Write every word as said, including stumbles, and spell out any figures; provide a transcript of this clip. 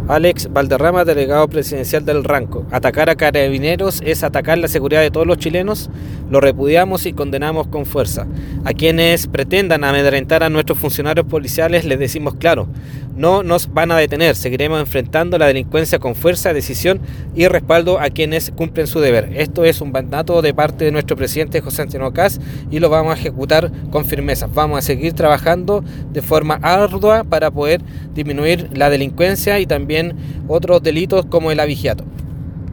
Alex Valderrama, delegado presidencial del Ranco. Atacar a carabineros es atacar la seguridad de todos los chilenos, lo repudiamos y condenamos con fuerza. A quienes pretendan amedrentar a nuestros funcionarios policiales les decimos claro, no nos van a detener, seguiremos enfrentando la delincuencia con fuerza, decisión y respaldo a quienes cumplen su deber. Esto es un mandato de parte de nuestro presidente José Antonio Kast y lo vamos a ejecutar con firmeza. Vamos a seguir trabajando de forma ardua para poder disminuir la delincuencia y también otros delitos como el abigeato.